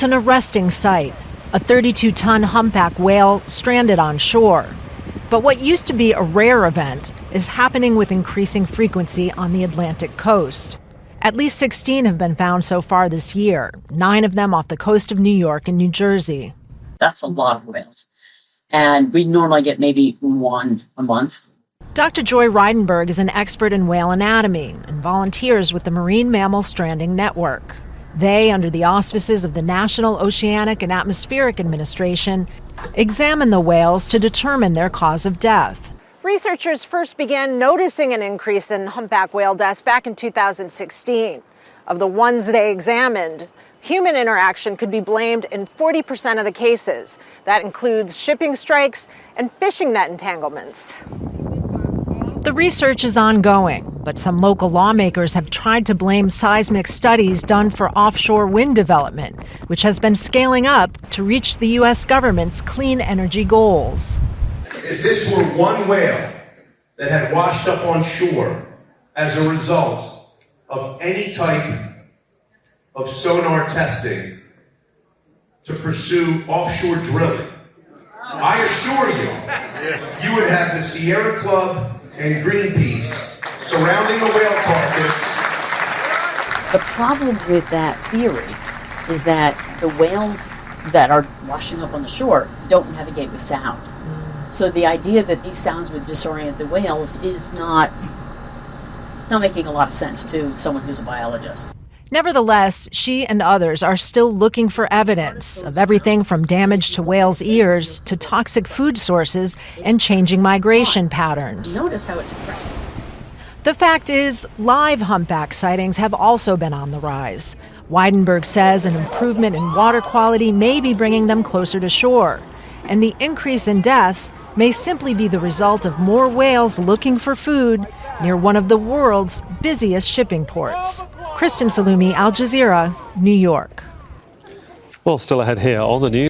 It's an arresting sight, a 32-ton humpback whale stranded on shore. But what used to be a rare event is happening with increasing frequency on the Atlantic coast. At least 16 have been found so far this year, 9 of them off the coast of New York and New Jersey. That's a lot of whales. And we normally get maybe 1 a month. Dr. Joy Reidenberg is an expert in whale anatomy and volunteers with the Marine Mammal Stranding Network. They, under the auspices of the National Oceanic and Atmospheric Administration, examine the whales to determine their cause of death. Researchers first began noticing an increase in humpback whale deaths back in 2016. Of the ones they examined, human interaction could be blamed in 40% of the cases. That includes shipping strikes and fishing net entanglements. The research is ongoing, but some local lawmakers have tried to blame seismic studies done for offshore wind development, which has been scaling up to reach the U.S. government's clean energy goals. If this were one whale that had washed up on shore as a result of any type of sonar testing to pursue offshore drilling, I assure you, you would have the Sierra Club and Greenpeace surrounding the whale carcass. The problem with that theory is that the whales that are washing up on the shore don't navigate with sound. So the idea that these sounds would disorient the whales is not making a lot of sense to someone who's a biologist. Nevertheless, she and others are still looking for evidence of everything from damage to whales' ears to toxic food sources and changing migration patterns. Notice how it's fresh. The fact is, live humpback sightings have also been on the rise. Weidenberg says an improvement in water quality may be bringing them closer to shore. And the increase in deaths may simply be the result of more whales looking for food near one of the world's busiest shipping ports. Kristen Salumi, Al Jazeera, New York. Well, still ahead here on the news.